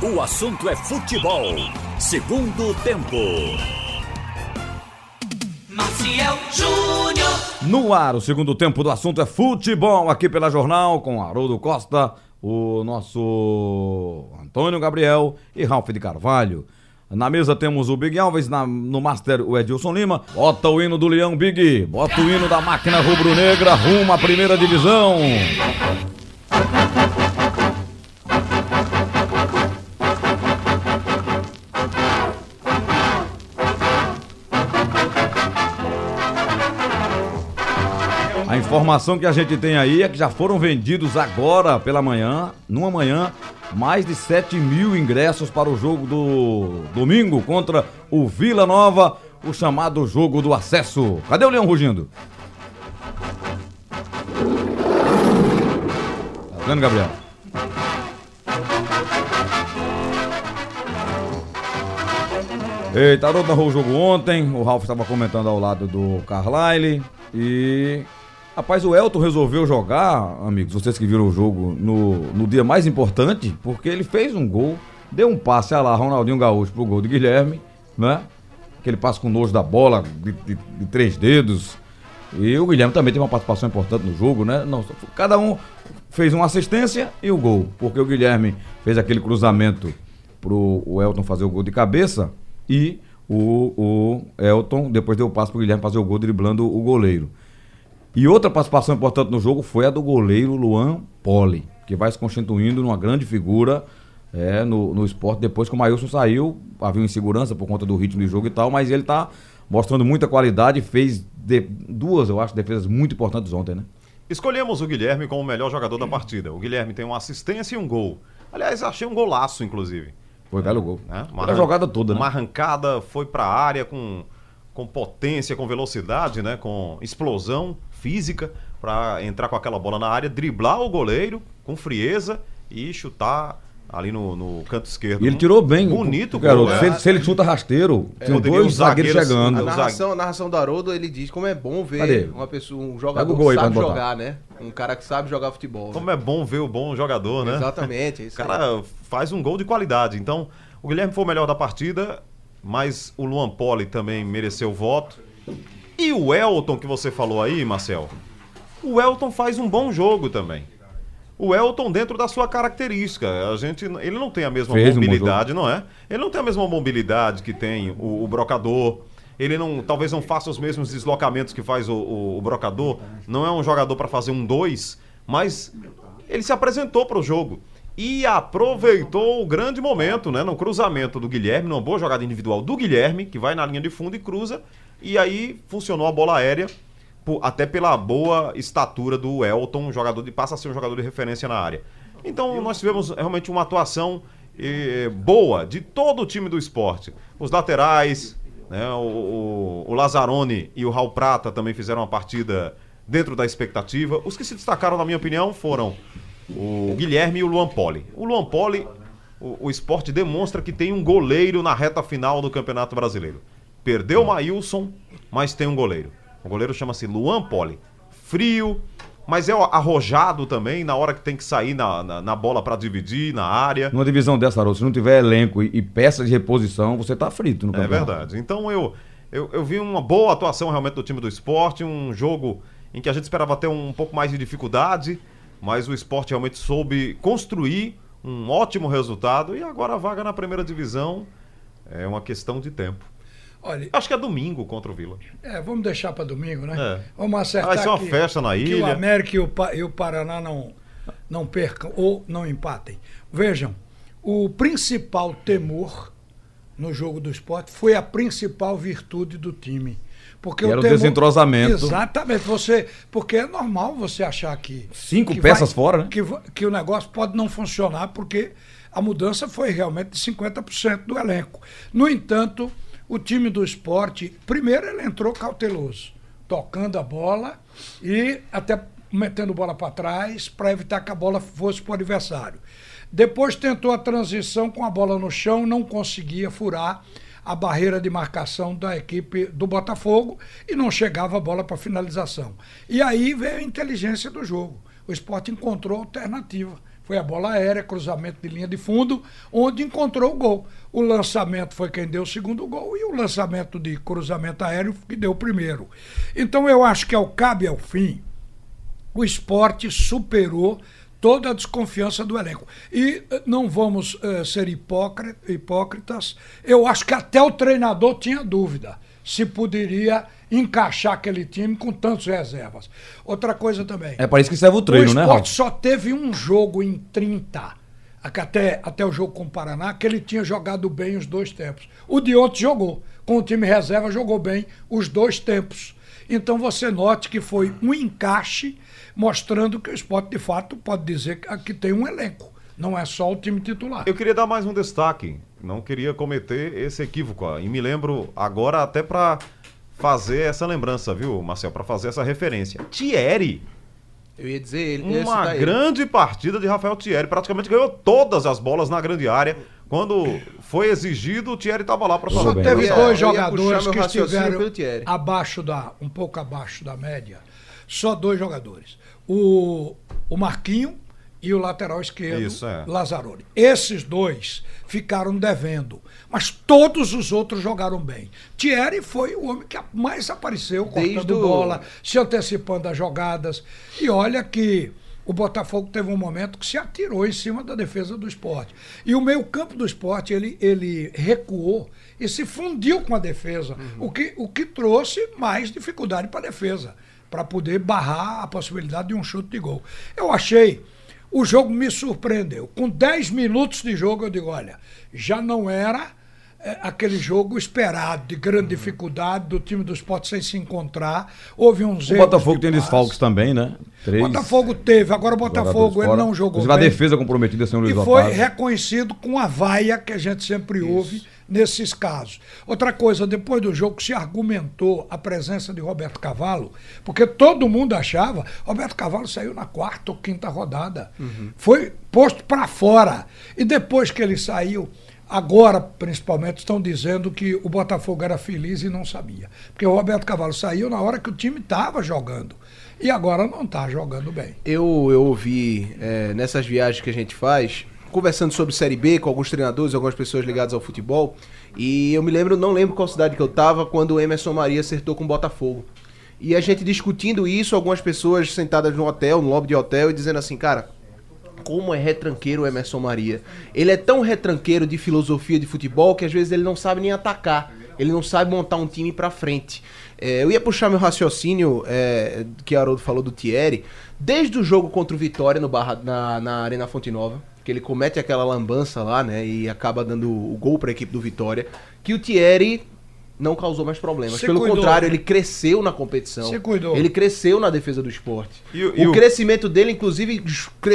O assunto é futebol. Segundo tempo. Maciel Júnior. No ar, o segundo tempo do assunto é futebol, aqui pela Jornal, com Haroldo Costa, o nosso Antônio Gabriel e Ralf de Carvalho. Na mesa temos o Big Alves, no Master o Edilson Lima. Bota o hino do Leão, Big. Bota o hino da máquina rubro-negra, rumo à primeira divisão. A informação que a gente tem aí é que já foram vendidos agora pela manhã, numa manhã, mais de 7 mil ingressos para o jogo do domingo contra o Vila Nova, o chamado jogo do acesso. Cadê o Leão rugindo? Tá vendo, Gabriel? Eita, Haroldo narrou o jogo ontem, o Ralf estava comentando ao lado do Carlyle e... Rapaz, o Elton resolveu jogar, amigos, vocês que viram o jogo, no dia mais importante, porque ele fez um gol, deu um passe, lá, Ronaldinho Gaúcho pro gol de Guilherme, né? Aquele passe com nojo da bola, de 3 dedos. E o Guilherme também teve uma participação importante no jogo, né? Não, cada um fez uma assistência e o gol, porque o Guilherme fez aquele cruzamento pro Elton fazer o gol de cabeça e o Elton depois deu o passe pro Guilherme fazer o gol driblando o goleiro. E outra participação importante no jogo foi a do goleiro Luan Poli, que vai se constituindo numa grande figura no esporte. Depois que o Maílson saiu, havia insegurança por conta do ritmo de jogo e tal, mas ele está mostrando muita qualidade e fez duas, eu acho, defesas muito importantes ontem, né? Escolhemos o Guilherme como o melhor jogador da partida. O Guilherme tem uma assistência e um gol. Aliás, achei um golaço, inclusive. Foi belo gol. Né? A jogada toda, né? Uma arrancada, foi para a área com potência, com velocidade, né? Com explosão física para entrar com aquela bola na área, driblar o goleiro com frieza e chutar ali no canto esquerdo. E ele tirou bem. Bonito, garoto. Se ele chuta rasteiro, tem dois zagueiros chegando. A narração do Haroldo, ele diz como é bom ver um jogador que sabe jogar, né? Um cara que sabe jogar futebol. Como é bom ver o bom jogador, né? Exatamente. É isso o cara faz um gol de qualidade. Então, o Guilherme foi o melhor da partida, mas o Luan Poli também mereceu o voto. E o Elton, que você falou aí, Marcel, o Elton faz um bom jogo também. O Elton, dentro da sua característica, ele não tem a mesma mobilidade, não é? Ele não tem a mesma mobilidade que tem o Brocador. Ele talvez não faça os mesmos deslocamentos que faz o Brocador. Não é um jogador para fazer 1-2, mas ele se apresentou para o jogo e aproveitou o grande momento, né? No cruzamento do Guilherme, numa boa jogada individual do Guilherme, que vai na linha de fundo e cruza. E aí funcionou a bola aérea, até pela boa estatura do Elton, passa a ser um jogador de referência na área. Então nós tivemos realmente uma atuação boa de todo o time do esporte. Os laterais, né, o Lazzaroni e o Raul Prata também fizeram uma partida dentro da expectativa. Os que se destacaram, na minha opinião, foram o Guilherme e o Luan Poli. O Luan Poli, o esporte demonstra que tem um goleiro na reta final do Campeonato Brasileiro. Perdeu o Maílson, mas tem um goleiro. O goleiro chama-se Luan Poli. Frio, mas é arrojado também na hora que tem que sair na bola para dividir, na área. Numa divisão dessa, Haroldo, se não tiver elenco e peça de reposição, você tá frito no campeonato. É verdade. Então eu vi uma boa atuação realmente do time do esporte, um jogo em que a gente esperava ter um pouco mais de dificuldade, mas o esporte realmente soube construir um ótimo resultado e agora a vaga na primeira divisão é uma questão de tempo. Olha, acho que é domingo contra o Vila. Vamos deixar para domingo, né? Vamos acertar vai ser uma festa na ilha. Que o América e o Paraná não percam ou não empatem. Vejam, o principal temor no jogo do esporte foi a principal virtude do time. Porque era o desentrosamento. Exatamente. Porque é normal você achar que... 5 peças fora, né? Que o negócio pode não funcionar porque a mudança foi realmente de 50% do elenco. No entanto... O time do esporte, primeiro ele entrou cauteloso, tocando a bola e até metendo bola para trás para evitar que a bola fosse para o adversário. Depois tentou a transição com a bola no chão, não conseguia furar a barreira de marcação da equipe do Botafogo e não chegava a bola para finalização. E aí veio a inteligência do jogo. O Sport encontrou alternativa Foi a bola aérea, cruzamento de linha de fundo, onde encontrou o gol. O lançamento foi quem deu o segundo gol e o lançamento de cruzamento aéreo que deu o primeiro. Então eu acho que ao cabo e ao fim, o Sport superou toda a desconfiança do elenco. E não vamos ser hipócritas, eu acho que até o treinador tinha dúvida se poderia encaixar aquele time com tantas reservas. Outra coisa também. É para isso que serve o treino, né, Raul? O Sport só teve um jogo em 30, até o jogo com o Paraná, que ele tinha jogado bem os 2 tempos. O de ontem jogou, com o time reserva jogou bem os 2 tempos. Então você note que foi um encaixe, mostrando que o Sport, de fato, pode dizer que tem um elenco. Não é só o time titular. Eu queria dar mais um destaque. Não queria cometer esse equívoco. E me lembro agora até para fazer essa lembrança, viu, Marcel? Para fazer essa referência. Thierry. Eu ia dizer ele. Uma grande partida de Rafael Thierry. Praticamente ganhou todas as bolas na grande área. Quando foi exigido, o Thierry estava lá para fazer. Só teve 2 jogadores que estiveram um pouco abaixo da média. Só 2 jogadores. O Marquinho e o lateral esquerdo, Lazzaroni. Esses 2 ficaram devendo, mas todos os outros jogaram bem. Thierry foi o homem que mais apareceu, cortando bola, se antecipando as jogadas. E olha que o Botafogo teve um momento que se atirou em cima da defesa do Sport. E o meio-campo do Sport, ele recuou e se fundiu com a defesa, o que trouxe mais dificuldade para a defesa, para poder barrar a possibilidade de um chute de gol. Eu achei... O jogo me surpreendeu. Com 10 minutos de jogo, eu digo, olha, já não era aquele jogo esperado, de grande dificuldade, do time do Sport sem se encontrar. Houve uns erros. O Botafogo tem desfalques também, né? 3. O Botafogo teve, agora o Botafogo ele não jogou bem. A defesa comprometida sem o Luiz Otávio. E foi reconhecido com a vaia que a gente sempre ouve nesses casos. Outra coisa, depois do jogo se argumentou a presença de Roberto Cavalo, porque todo mundo achava, Roberto Cavalo saiu na 4ª ou 5ª rodada. Foi posto para fora. E depois que ele saiu, agora principalmente estão dizendo que o Botafogo era feliz e não sabia. Porque o Roberto Cavalo saiu na hora que o time estava jogando. E agora não está jogando bem. Eu ouvi nessas viagens que a gente faz, conversando sobre Série B com alguns treinadores, algumas pessoas ligadas ao futebol, e eu não lembro qual cidade que eu estava, quando o Emerson Maria acertou com o Botafogo. E a gente discutindo isso, algumas pessoas sentadas no hotel, no lobby de hotel, e dizendo assim, cara, como é retranqueiro o Emerson Maria. Ele é tão retranqueiro de filosofia de futebol que às vezes ele não sabe nem atacar, ele não sabe montar um time pra frente. Eu ia puxar meu raciocínio, que a Haroldo falou do Thierry, desde o jogo contra o Vitória na Arena Fonte Nova, que ele comete aquela lambança lá, né, e acaba dando o gol para a equipe do Vitória, que o Thierry não causou mais problemas. Pelo contrário, ele cresceu na competição. Ele cresceu na defesa do Sport. O crescimento dele, inclusive,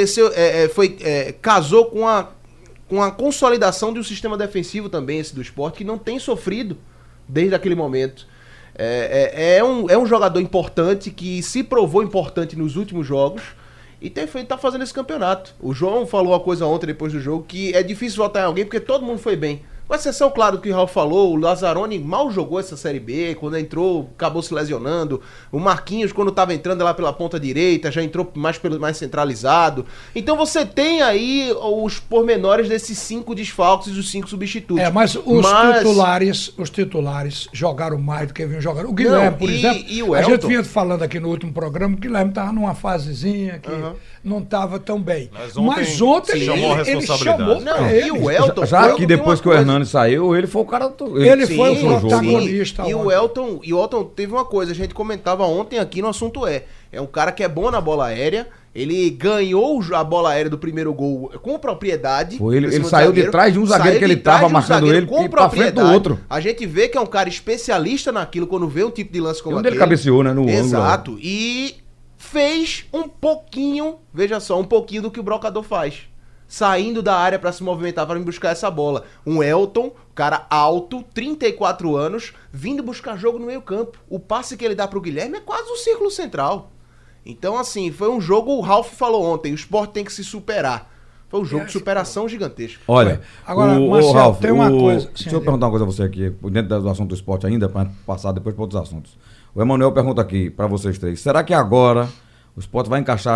casou com a consolidação de um sistema defensivo também, esse do Sport, que não tem sofrido desde aquele momento. É um jogador importante, que se provou importante nos últimos jogos, e tá fazendo esse campeonato. O João falou uma coisa ontem, depois do jogo, que é difícil votar em alguém porque todo mundo foi bem. Com exceção, claro, do que o Raul falou, o Lazzaroni mal jogou essa Série B, quando entrou, acabou se lesionando. O Marquinhos, quando estava entrando lá pela ponta direita, já entrou mais centralizado. Então você tem aí os pormenores desses 5 desfalques e os 5 substitutos. Mas os titulares jogaram mais do que vinham jogando. O Guilherme, por exemplo, e o a gente vinha falando aqui no último programa, o Guilherme estava numa fasezinha que não estava tão bem. Mas ontem ele chamou a responsabilidade. E o Elton... Já que depois que o Hernani saiu, ele foi o cara... Ele foi o protagonista. E o Elton teve uma coisa, a gente comentava ontem aqui no assunto é um cara que é bom na bola aérea, ele ganhou a bola aérea do primeiro gol com propriedade. Ele saiu de trás de um zagueiro que ele estava marcando ele e pra frente do outro. A gente vê que é um cara especialista naquilo quando vê um tipo de lance como aquele. Ele cabeceou, né, no ângulo. Exato. E fez um pouquinho, veja só, um pouquinho do que o Brocador faz. Saindo da área para se movimentar, para buscar essa bola. Um Elton, cara alto, 34 anos, vindo buscar jogo no meio campo. O passe que ele dá pro Guilherme é quase um círculo central. Então, assim, foi um jogo, o Ralf falou ontem, o Sport tem que se superar. Foi um jogo de superação gigantesco. Olha, agora, Marcel, Ralf, tem uma coisa... Deixa eu perguntar uma coisa a você aqui, dentro do assunto do esporte ainda, para passar depois para outros assuntos. O Emanuel pergunta aqui para vocês três, será que agora O Sport vai encaixar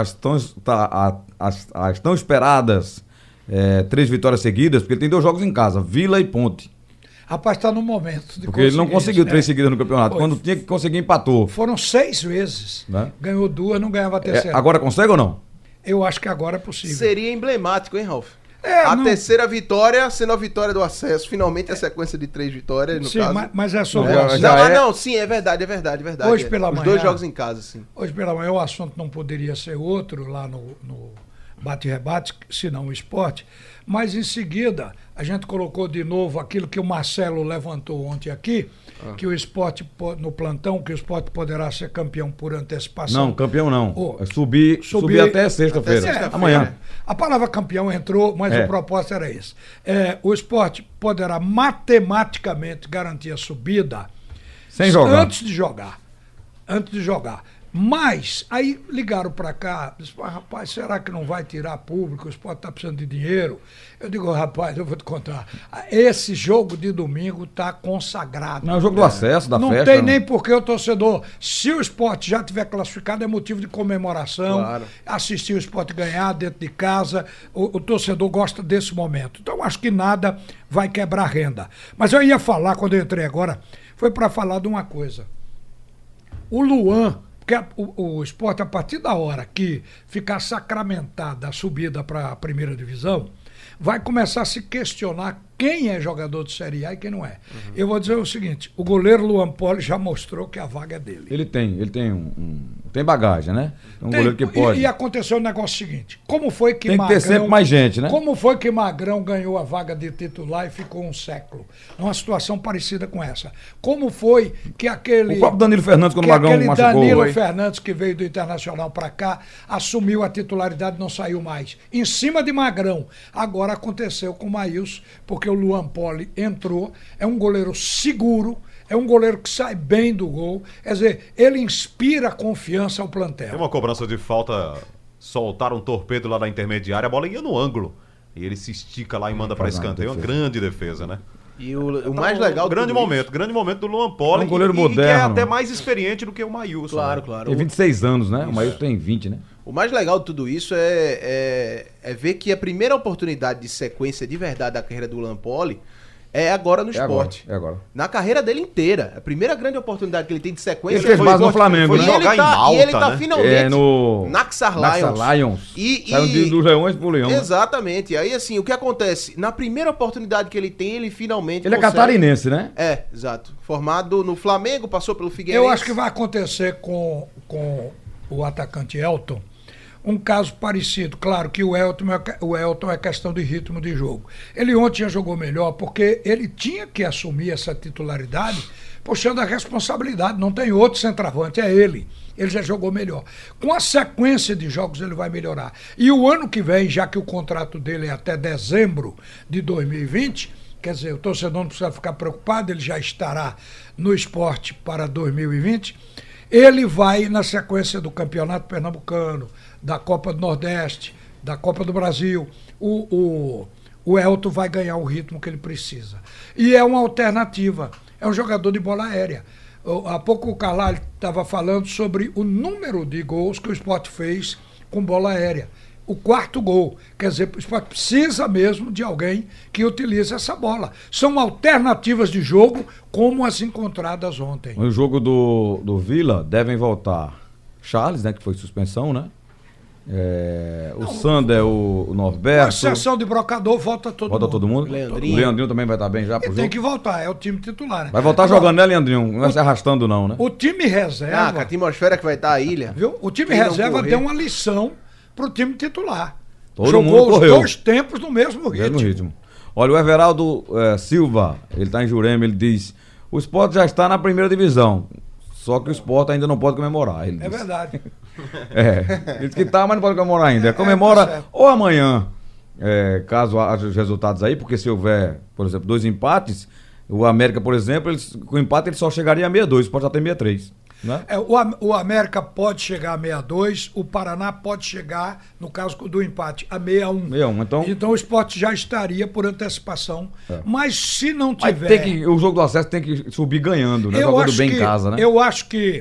as tão esperadas 3 vitórias seguidas, porque ele tem 2 jogos em casa, Vila e Ponte. Rapaz, está no momento de Porque ele não conseguiu 3 isso, seguidas no campeonato. Foi. Quando tinha que conseguir, empatou. Foram 6 vezes. Né? Ganhou 2, não ganhava a terceira. Agora consegue ou não? Eu acho que agora é possível. Seria emblemático, hein, Ralf? É, não- Terceira vitória sendo a vitória do acesso. Finalmente a sequência de 3 vitórias, no Sim, caso. mas é sobre Já- o já- assunto. é- Sim, é verdade. Hoje pela Os manhã- 2 jogos em casa, sim. Hoje pela manhã o assunto não poderia ser outro lá no bate-rebate, senão o esporte. Mas em seguida, a gente colocou de novo aquilo que o Marcelo levantou ontem aqui, que o esporte, no plantão, que o esporte poderá ser campeão por antecipação. Não, campeão não. Oh, É subir até sexta-feira. até sexta-feira. Amanhã. A palavra campeão entrou, mas É. o propósito era esse. O esporte poderá matematicamente garantir a subida Sem jogar. antes de jogar. Mas, aí ligaram para cá, disse, rapaz, será que não vai tirar público? O esporte está precisando de dinheiro. Eu digo, rapaz, eu vou te contar. Esse jogo de domingo está consagrado. Não, é o jogo do acesso, da Não festa. tem nem porque o torcedor, se o esporte já tiver classificado, é motivo de comemoração, Claro. assistir o esporte ganhar dentro de casa, o torcedor gosta desse momento. Então, acho que nada vai quebrar renda. Mas eu ia falar, quando eu entrei agora, foi para falar de uma coisa. O Luan, porque o esporte, a partir da hora que ficar sacramentada a subida para a primeira divisão, vai começar a se questionar quem é jogador de Série A e quem não é. Eu vou dizer o seguinte, o goleiro Luan Poli já mostrou que a vaga é dele. Ele tem tem bagagem, né? É um goleiro que pode. E aconteceu o negócio seguinte, como foi que Tem que ter sempre mais gente, né? Como foi que Magrão ganhou a vaga de titular e ficou um século? Numa situação parecida com essa. Como foi que aquele... O próprio Danilo Fernandes, quando o Magrão aquele machucou. Danilo Foi. Fernandes, que veio do Internacional para cá, assumiu a titularidade e não saiu mais. Em cima de Magrão. Agora aconteceu com o Maílson, porque o Luan Poli entrou, é um goleiro seguro, é um goleiro que sai bem do gol, quer dizer, ele inspira confiança ao Tem plantel. uma cobrança de falta, soltaram um torpedo lá na intermediária, a bola ia no ângulo. E ele se estica lá e manda para Faz uma escanteio. Uma defesa. grande defesa, né? E o mais legal... de grande tudo grande momento do Luan Poli. É um goleiro e que é moderno. até mais experiente do que o Maílson. Claro, né? claro. Tem 26 anos, né? O Maílson tem 20, né? O mais legal de tudo isso é ver que a primeira oportunidade de sequência de verdade da carreira do Luan Poli é agora no esporte. É agora. Na carreira dele inteira. A primeira grande oportunidade que ele tem de sequência Ele fez foi base no esporte. Flamengo, E né? ele Jogar em tá, Malta, e ele tá né? finalmente No Naxar Lions. Saiu dos Leões pro Leão. né? Exatamente. Aí assim, o que acontece? Na primeira oportunidade que ele tem, ele finalmente Ele é consegue- catarinense, né? É, exato. Formado no Flamengo, passou pelo Figueirense. Eu acho que vai acontecer com o atacante Elton um caso parecido. Claro que o Elton é questão de ritmo de jogo. Ele ontem já jogou melhor porque ele tinha que assumir essa titularidade puxando a responsabilidade. Não tem outro centroavante, é ele. Ele já jogou melhor. Com a sequência de jogos ele vai melhorar. E o ano que vem, já que o contrato dele é até dezembro de 2020... Quer dizer, o torcedor não precisa ficar preocupado, ele já estará no esporte para 2020. Ele vai na sequência do Campeonato Pernambucano, da Copa do Nordeste, da Copa do Brasil. O Elton vai ganhar o ritmo que ele precisa. E é uma alternativa, é um jogador de bola aérea. Há pouco o Carlalho estava falando sobre o número de gols que o esporte fez com bola aérea. O 4º gol. Quer dizer, o esporte precisa mesmo de alguém que utilize essa bola. São alternativas de jogo como as encontradas ontem. No jogo do Vila, devem voltar Charles, né? Que foi suspensão, né? O Sander, o Com Norberto. exceção de Brocador, volta todo Volta mundo. todo mundo. Leandrinho. O Leandrinho também vai estar bem já pro Ele jogo. tem que voltar, é o time titular, né? Vai voltar Agora, jogando, né, Leandrinho? Não vai se arrastando, não, né? O time Ah, reserva, com a atmosfera que vai estar a ilha. viu? O time Quem não reserva correr? deu uma lição pro time titular. Todo mundo Jogou os correu. 2 tempos no mesmo ritmo. Mesmo ritmo. Olha, o Everaldo Silva, ele tá em Jurema, ele diz: o Sport já está na primeira divisão. Só que o Sport ainda não pode comemorar. Ele É diz. verdade. Ele diz que tá, mas não pode comemorar ainda. tá Comemora certo. ou amanhã, caso haja os resultados aí, porque se houver, por exemplo, 2 empates, o América, por exemplo, com o empate ele só chegaria a 62, pode já ter 63. Né? O América pode chegar a 62, o Paraná pode chegar, no caso do empate, a 61. 61, então o esporte já estaria por antecipação. Mas se não mas tiver. o jogo do acesso tem que subir ganhando, né? Jogando bem em casa, né? Eu acho que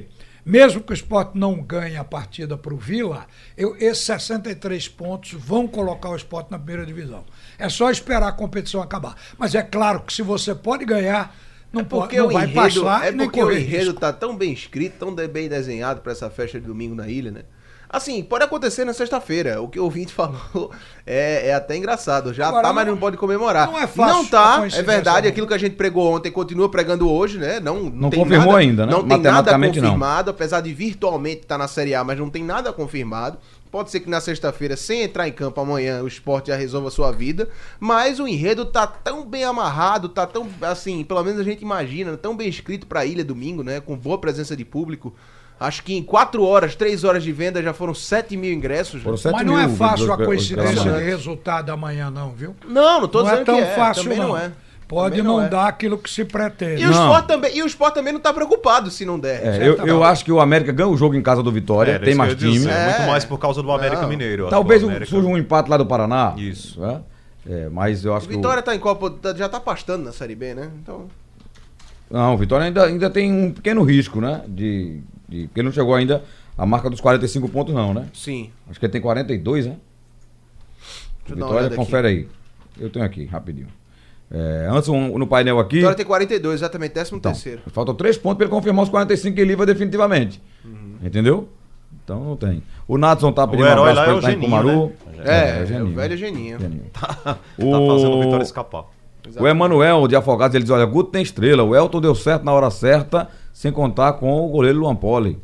mesmo que o Sport não ganhe a partida para o Vila, esses 63 pontos vão colocar o Sport na primeira divisão. É só esperar a competição acabar. Mas é claro que se você pode ganhar, não vai passar nem porque o correr enredo risco. tá tão bem escrito, tão bem desenhado para essa festa de domingo na ilha, né? Assim, pode acontecer na sexta-feira. O que o ouvinte falou é até engraçado. Já Agora, mas não pode comemorar. Não é fácil. Não tá, a é coincidência, verdade. não. Aquilo que a gente pregou ontem continua pregando hoje, né? Não tem confirmou nada, ainda, né? Não tem nada Matematicamente, não. confirmado, apesar de virtualmente estar na Série A, mas não tem nada confirmado. Pode ser que na sexta-feira, sem entrar em campo amanhã, o Sport já resolva a sua vida. Mas o enredo tá tão bem amarrado, tá tão, assim, pelo menos a gente imagina, tão bem escrito pra ilha domingo, né? Com boa presença de público. Acho que em 4 horas, 3 horas de venda já foram 7 mil ingressos. Foram 7 Mas não mil é fácil a os coincidência gramados. de resultado amanhã, não, viu? Não tô Não dizendo é tão que é. fácil, Também não é. Pode Também não é. dar aquilo que se pretende. E o Sport também não tá preocupado se não der. Eu acho que o América ganha o jogo em casa do Vitória, tem mais time. Muito mais por causa do América Não. Mineiro. eu acho Talvez que o América- surja um empate lá do Paraná. Isso. Né? Mas eu acho O que. Vitória tá em Copa, já tá pastando na Série B, né? Então. Não, o Vitória ainda tem um pequeno risco, né? Porque não chegou ainda a marca dos 45 pontos, não, né? Sim. Acho que ele tem 42, né? Deixa eu dar uma Vitória, olhada confere aí. Eu tenho aqui, rapidinho. Antes, no painel aqui. Vitória tem 42, exatamente, 13º. Então, faltam 3 pontos para ele confirmar os 45 que ele livra definitivamente. Entendeu? Então não tem. O Natson tá pedindo herói lá pra é ele o tá em Geninho, Cumaru. É, Geninho. o velho Geninho. Tá fazendo o Vitória escapar. O Emanuel de Afogados, ele diz, olha, Guto tem estrela, o Elton deu certo na hora certa, sem contar com o goleiro Luan Poli.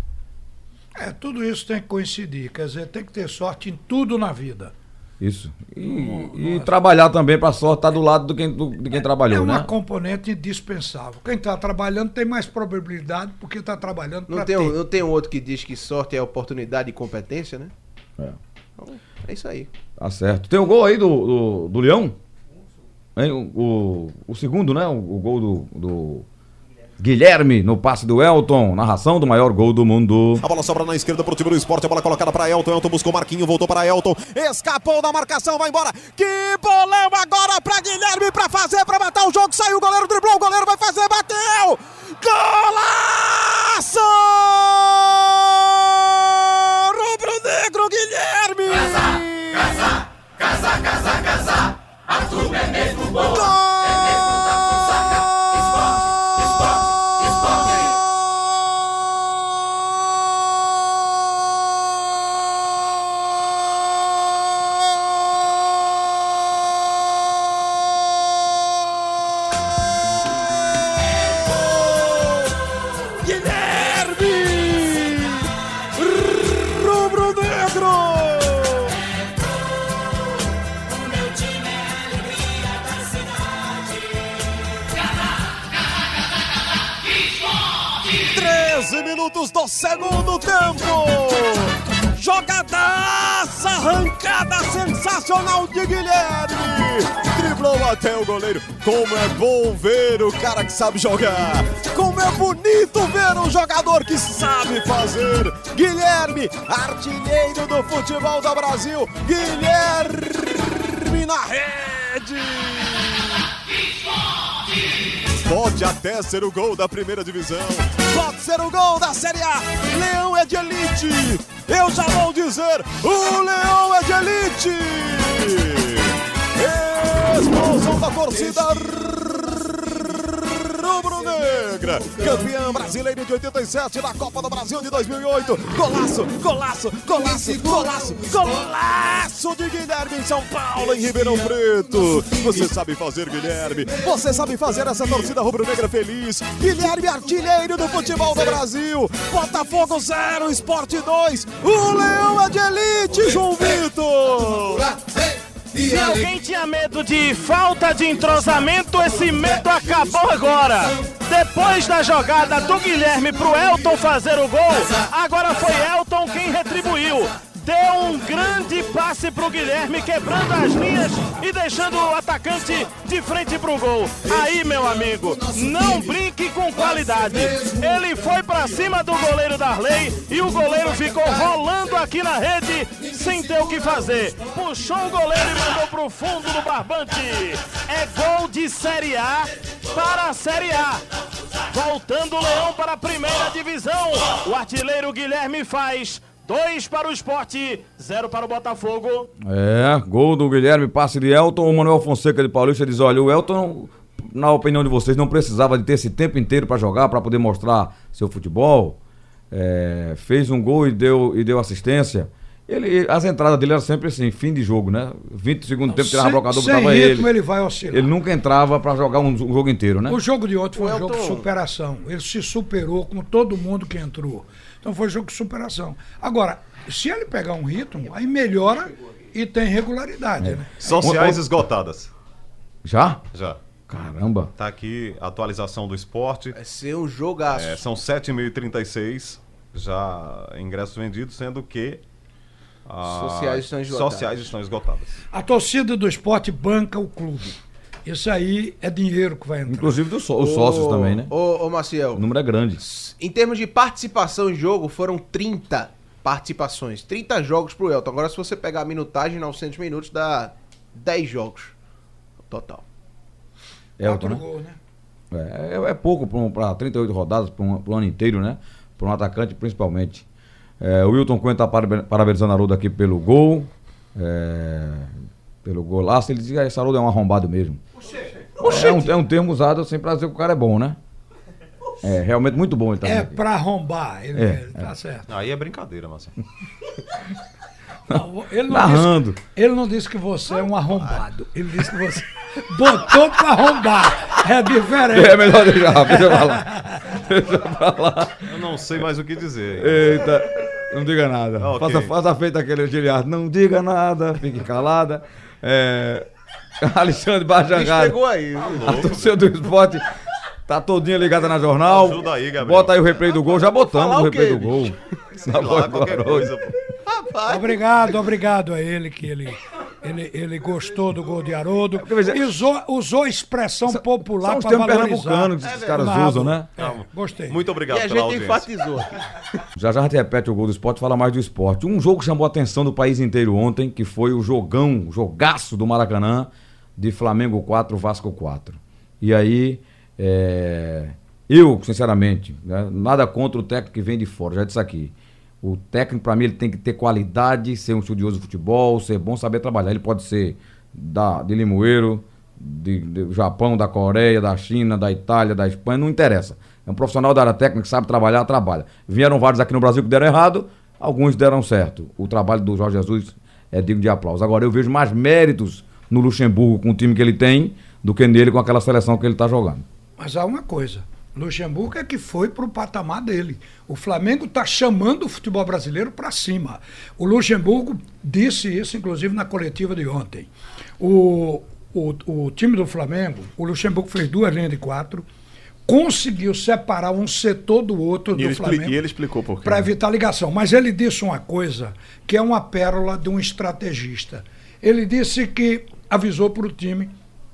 Tudo isso tem que coincidir, quer dizer, tem que ter sorte em tudo na vida. Isso. E trabalhar também pra sorte estar do lado de quem trabalhou, É uma né? componente indispensável. Quem está trabalhando tem mais probabilidade porque está trabalhando Não para tem, ter. não tem um outro que diz que sorte é oportunidade e competência, né? É. Então, é isso aí. Tá certo. Tem o gol aí do Leão? Hein? O segundo, né? O gol do Guilherme no passe do Elton, narração do maior gol do mundo. A bola sobra na esquerda pro time do Sport, a bola colocada para Elton. Elton buscou Marquinho, voltou para Elton. Escapou da marcação, vai embora. Que bolão agora para Guilherme para fazer, para matar o jogo. Saiu o goleiro, driblou, o goleiro vai fazer, bateu! Golaço! Rubro-negro Guilherme! Casa, a turma é mesmo boa. Gol! Guilherme! Rubro-negro! O meu time é a alegria da cidade. 13 minutos do segundo tempo. Jogadaça, arrancada sensacional de Guilherme. Driblou até o goleiro. Como é bom ver o cara que sabe jogar. Como é bonito ver um jogador que sabe fazer. Guilherme, artilheiro do futebol do Brasil. Guilherme na rede. Pode até ser o gol da primeira divisão. Pode ser o gol da Série A. Leão é de elite. Eu já vou dizer, o Leão é de elite. Explosão da torcida rubro-negra. Campeã brasileira de 87 na Copa do Brasil de 2008. Golaço, golaço, golaço, golaço, golaço de Guilherme em São Paulo, em Ribeirão Preto. Você sabe fazer, Guilherme. Você sabe fazer essa torcida rubro-negra feliz. Guilherme, artilheiro do futebol do Brasil. Botafogo 0, Sport 2. O Leão é de elite, João Vitor. Se alguém tinha medo de falta de entrosamento, esse medo acabou agora. Depois da jogada do Guilherme pro Elton fazer o gol, agora foi Elton quem retribuiu. Deu um grande passe pro Guilherme, quebrando as linhas e deixando o atacante de frente pro gol. Aí, meu amigo, não brinque com qualidade. Ele foi pra cima do goleiro Darley e o goleiro ficou rolando aqui na rede sem ter o que fazer. Puxou o goleiro e mandou pro fundo do barbante. É gol de Série A para a Série A. Voltando o Leão para a primeira divisão. O artilheiro Guilherme faz 2 para o Sport, 0 para o Botafogo. Gol do Guilherme, passe de Elton. O Manuel Fonseca de Paulista diz, olha, o Elton, na opinião de vocês, não precisava de ter esse tempo inteiro para jogar, para poder mostrar seu futebol. Fez um gol e deu assistência. As entradas dele eram sempre assim, fim de jogo, né? 20 segundos tempo, tirava o blocador, botava ritmo, ele vai oscilar. Ele nunca entrava pra jogar um jogo inteiro, né? O jogo de ontem foi um jogo de superação. Ele se superou com todo mundo que entrou. Então foi um jogo de superação. Agora, se ele pegar um ritmo, aí melhora e tem regularidade, né? Sociais esgotadas. Já? Já. Caramba. Tá aqui a atualização do esporte. Vai ser um jogaço. São 7.036 já ingressos vendidos, sendo que sociais estão esgotadas. A torcida do Sport banca o clube. Isso aí é dinheiro que vai entrar. Inclusive os sócios também, né? Ô, Maciel. O número é grande. Em termos de participação em jogo, foram 30 participações. 30 jogos pro Elton. Agora, se você pegar a minutagem, 900 minutos, dá 10 jogos total. Elton, né? Gols, né? É pouco para 38 rodadas, para um ano inteiro, né? Para um atacante, principalmente. O Wilton Cunha está parabenizando a Haroldo aqui pelo gol. Pelo golaço. Ele diz que esse Haroldo é um arrombado mesmo. É um termo usado assim para dizer que o cara é bom, né? É realmente muito bom. Ele tá para arrombar. Tá certo. Aí é brincadeira, Marcelo. Não, ele não narrando. Ele não disse que você é um arrombado. Ele disse que você botou para arrombar. É diferente. É melhor deixa pra lá. Eu não sei mais o que dizer. Eita, não diga nada. Okay. Faça feito aquele Giliardo. Não diga nada, fique calada. Alexandre Bajangada. Chegou aí. A torcida do Sport tá todinha ligada na jornal. Ajuda aí, Gabriel. Bota aí o replay do gol. Já botamos o replay do gol. Sei lá, qualquer coisa, pô. Obrigado a ele, que ele gostou do gol de Haroldo. Usou a expressão popular para valorizar. São os termos pernambucanos que esses caras usam, né? Gostei. Muito obrigado E a pela gente audiência. enfatizou. Já a gente repete o gol do Sport, fala mais do Sport. Um jogo que chamou a atenção do país inteiro ontem, que foi o jogaço do Maracanã, de Flamengo 4, Vasco 4. E aí, eu, sinceramente, né, nada contra o técnico que vem de fora, já disse aqui. O técnico, para mim, ele tem que ter qualidade, ser um estudioso de futebol, ser bom, saber trabalhar. Ele pode ser de Limoeiro, do Japão, da Coreia, da China, da Itália, da Espanha, não interessa. É um profissional da área técnica que sabe trabalhar, trabalha. Vieram vários aqui no Brasil que deram errado, alguns deram certo. O trabalho do Jorge Jesus é digno de aplauso. Agora, eu vejo mais méritos no Luxemburgo com o time que ele tem do que nele com aquela seleção que ele está jogando. Mas há uma coisa. Luxemburgo é que foi pro patamar dele. O Flamengo está chamando o futebol brasileiro para cima. O Luxemburgo disse isso, inclusive, na coletiva de ontem. O time do Flamengo, o Luxemburgo fez 2 linhas de 4, conseguiu separar um setor do outro do Flamengo. E ele explicou por quê. Para evitar ligação. Mas ele disse uma coisa que é uma pérola de um estrategista. Ele disse que avisou para o time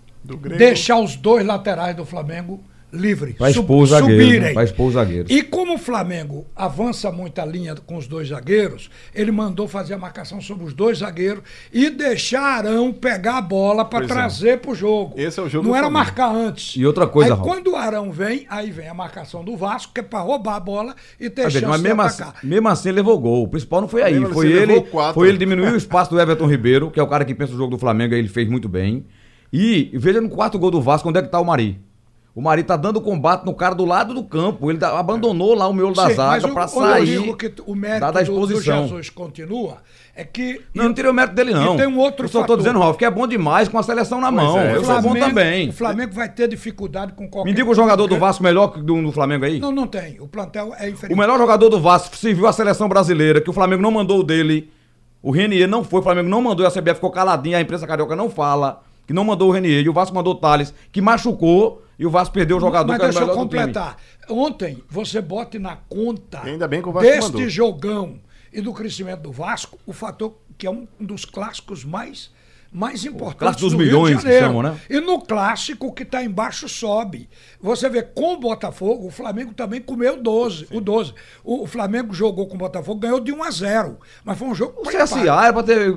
deixar os 2 laterais do Flamengo livre, vai expor os zagueiros, subirem. Vai expor os zagueiros. E como o Flamengo avança muito a linha com os 2 zagueiros, ele mandou fazer a marcação sobre os 2 zagueiros e deixar Arão pegar a bola para trazer pro jogo. Esse é o jogo. Não era marcar antes. E outra coisa, aí, quando o Arão vem, aí vem a marcação do Vasco, que é para roubar a bola e ter chance mas de atacar. Mesmo assim ele levou gol. O principal não foi aí. Mesmo Foi assim, ele, levou 4. foi ele diminuir o espaço do Everton Ribeiro, que é o cara que pensa o jogo do Flamengo, aí ele fez muito bem. E veja no 4º gol do Vasco, onde é que tá o Mari? O Mari tá dando combate no cara do lado do campo. Ele abandonou lá o miolo da zaga pra sair eu digo que o mérito da exposição. do Jesus continua, é que... Não tirei o mérito dele, não. E tem um outro eu só tô fator. dizendo, Ralf, que é bom demais com a seleção na mão. é. Eu sou bom também. O Flamengo vai ter dificuldade com qualquer... Me diga o jogador do Vasco melhor que do Flamengo aí? Não tem. O plantel é inferior. O melhor jogador do Vasco serviu a seleção brasileira, que o Flamengo não mandou o dele. O Renier não foi, o Flamengo não mandou, e a CBF ficou caladinha, a imprensa carioca não fala, que não mandou o Renier, e o Vasco mandou o Thales, que machucou, e o Vasco perdeu o jogador Mas que era o deixa eu melhor do time. completar. Ontem, você bote na conta Ainda bem que o Vasco deste mandou. jogão e do crescimento do Vasco, o fator que é um dos clássicos mais mais importantes clássico dos do Rio milhões de que Janeiro. chamam, né? E no clássico, o que está embaixo sobe. Você vê, com o Botafogo, o Flamengo também comeu 12. O 12. O Flamengo jogou com o Botafogo, ganhou de 1-0. Mas foi um jogo... O CSA era para ter